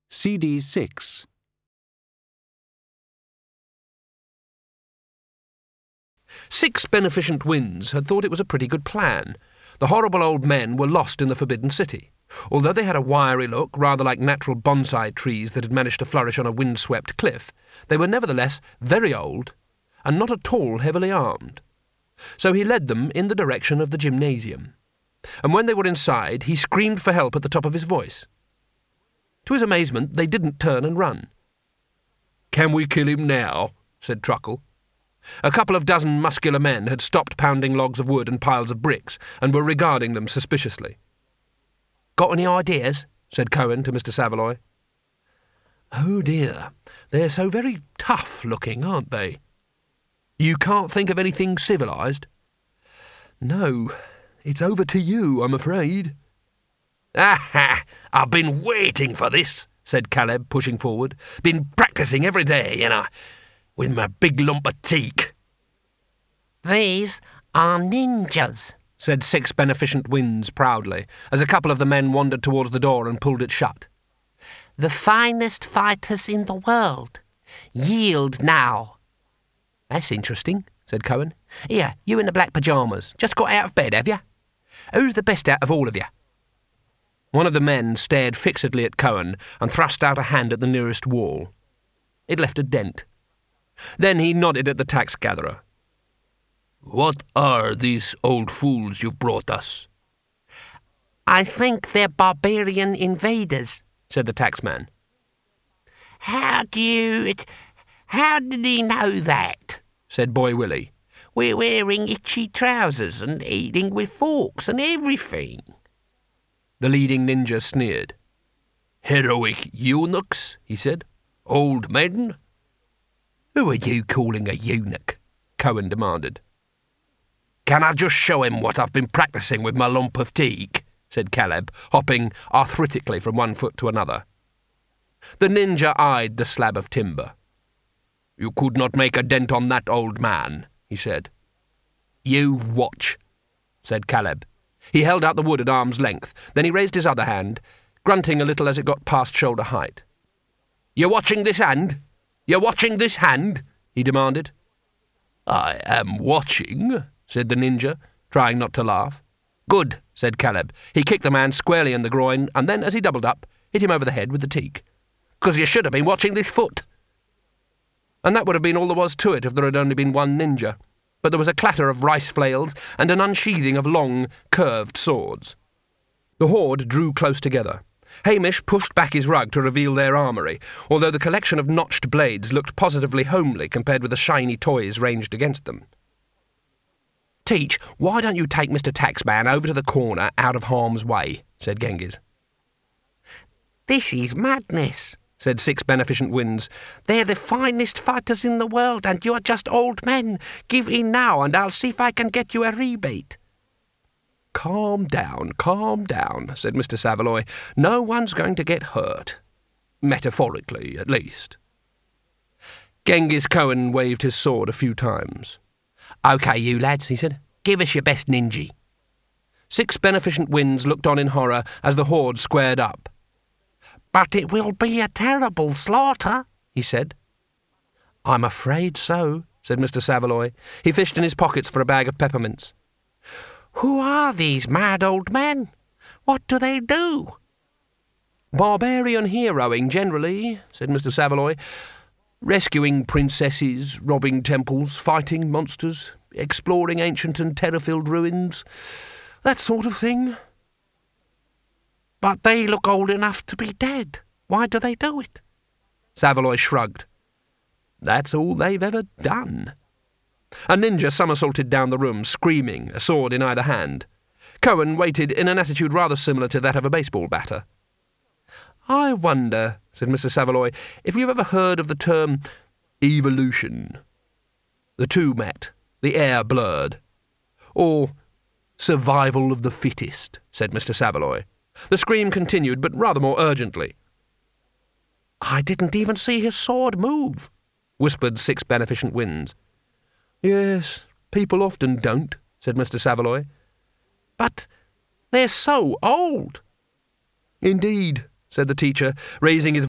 CD 6. Six Beneficent Winds had thought it was a pretty good plan. The horrible old men were lost in the Forbidden City. Although they had a wiry look, rather like natural bonsai trees that had managed to flourish on a wind-swept cliff, they were nevertheless very old and not at all heavily armed. So he led them in the direction of the gymnasium. And when they were inside, he screamed for help at the top of his voice. To his amazement, they didn't turn and run. "Can we kill him now?" said Truckle. A couple of dozen muscular men had stopped pounding logs of wood and piles of bricks, and were regarding them suspiciously. "Got any ideas?" said Cohen to Mr. Saveloy. "Oh dear, they're so very tough-looking, aren't they?" "You can't think of anything civilised?" "No, it's over to you, I'm afraid." "Aha! I've been waiting for this," said Caleb, pushing forward. "Been practising every day, with my big lump of teak." "These are ninjas," said Six Beneficent Winds proudly, as a couple of the men wandered towards the door and pulled it shut. "The finest fighters in the world. Yield now." "That's interesting," said Cohen. "Here, you in the black pyjamas. Just got out of bed, have you? Who's the best out of all of you?" One of the men stared fixedly at Cohen and thrust out a hand at the nearest wall. It left a dent. Then he nodded at the tax-gatherer. "What are these old fools you've brought us?" "I think they're barbarian invaders," said the taxman. How did he know that?" said Boy Willie. "We're wearing itchy trousers and eating with forks and everything." The leading ninja sneered. "Heroic eunuchs," he said. "Old men." "Who are you calling a eunuch?" Cohen demanded. "Can I just show him what I've been practising with my lump of teak?" said Caleb, hopping arthritically from one foot to another. The ninja eyed the slab of timber. "You could not make a dent on that, old man," he said. "You watch," said Caleb. He held out the wood at arm's length. Then he raised his other hand, grunting a little as it got past shoulder height. "You watching this hand? You watching this hand?" he demanded. "I am watching," said the ninja, trying not to laugh. "Good," said Caleb. He kicked the man squarely in the groin, and then, as he doubled up, hit him over the head with the teak. "'Cause you should have been watching this foot." And that would have been all there was to it if there had only been one ninja. But there was a clatter of rice flails and an unsheathing of long, curved swords. The horde drew close together. Hamish pushed back his rug to reveal their armoury, although the collection of notched blades looked positively homely compared with the shiny toys ranged against them. "Teach, why don't you take Mr. Taxman over to the corner out of harm's way?" said Genghis. "This is madness," said Six Beneficent Winds. "They're the finest fighters in the world, and you're just old men. Give in now, and I'll see if I can get you a rebate." Calm down, said Mr. Saveloy. "No one's going to get hurt. Metaphorically, at least." Genghis Cohen waved his sword a few times. "OK, you lads," he said. "Give us your best ninja." Six Beneficent Winds looked on in horror as the horde squared up. "But it will be a terrible slaughter," he said. "I'm afraid so," said Mr. Saveloy. He fished in his pockets for a bag of peppermints. "Who are these mad old men? What do they do?" "Barbarian heroing, generally," said Mr. Saveloy. "Rescuing princesses, robbing temples, fighting monsters, exploring ancient and terror-filled ruins. That sort of thing." "But they look old enough to be dead. Why do they do it?" Saveloy shrugged. "That's all they've ever done." A ninja somersaulted down the room, screaming, a sword in either hand. Cohen waited in an attitude rather similar to that of a baseball batter. "I wonder," said Mr. Saveloy, "if you've ever heard of the term evolution." The two met. The air blurred. "Or survival of the fittest," said Mr. Saveloy. The scream continued, but rather more urgently. "I didn't even see his sword move," whispered Six Beneficent Winds. "Yes, people often don't," said Mr. Saveloy. "But they're so old." "Indeed," said the teacher, raising his